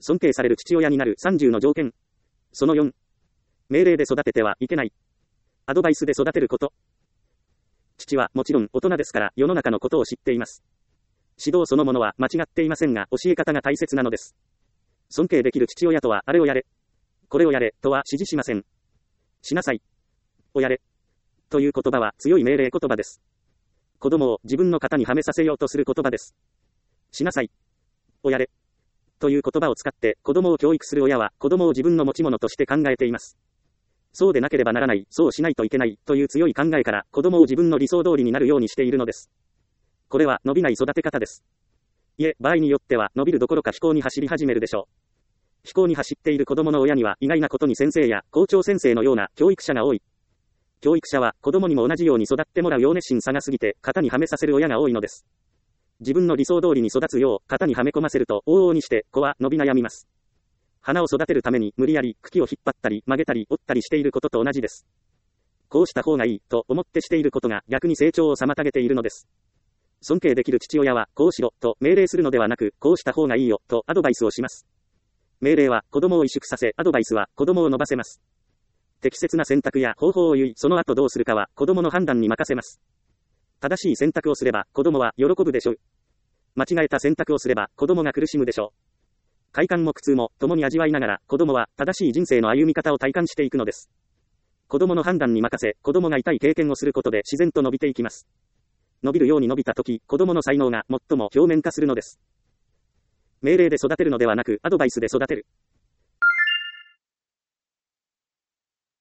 尊敬される父親になる30の条件。その4。命令で育ててはいけない。アドバイスで育てること。父はもちろん大人ですから世の中のことを知っています。指導そのものは間違っていませんが教え方が大切なのです。尊敬できる父親とはあれをやれ、これをやれとは指示しません。しなさいをやれという言葉は強い命令言葉です。子供を自分の型にはめさせようとする言葉です。しなさいをやれという言葉を使って子供を教育する親は子供を自分の持ち物として考えています。そうでなければならない、そうしないといけないという強い考えから子供を自分の理想通りになるようにしているのです。これは伸びない育て方です。いえ、場合によっては伸びるどころか非行に走り始めるでしょう。非行に走っている子供の親には意外なことに先生や校長先生のような教育者が多い。教育者は子供にも同じように育ってもらうよう熱心さが過ぎて型にはめさせる親が多いのです。自分の理想通りに育つよう型にはめ込ませると往々にして子は伸び悩みます。花を育てるために無理やり茎を引っ張ったり曲げたり折ったりしていることと同じです。こうした方がいいと思ってしていることが逆に成長を妨げているのです。尊敬できる父親はこうしろと命令するのではなく、こうした方がいいよとアドバイスをします。命令は子供を萎縮させ、アドバイスは子供を伸ばせます。適切な選択や方法を言い、その後どうするかは子供の判断に任せます。正しい選択をすれば子供は喜ぶでしょう。間違えた選択をすれば子供が苦しむでしょう。快感も苦痛も共に味わいながら子供は正しい人生の歩み方を体感していくのです。子供の判断に任せ、子供が痛い経験をすることで自然と伸びていきます。伸びるように伸びたとき、子供の才能が最も表面化するのです。命令で育てるのではなく、アドバイスで育てる。